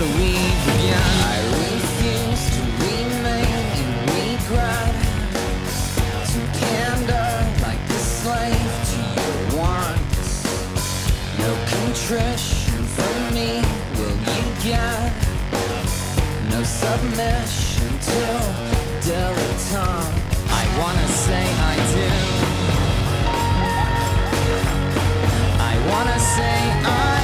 believe again. I refuse to remain in regret, to pander like a slave to your wants. No contrition from me will you get, no submission to dilettante. I wanna say I do. I wanna say I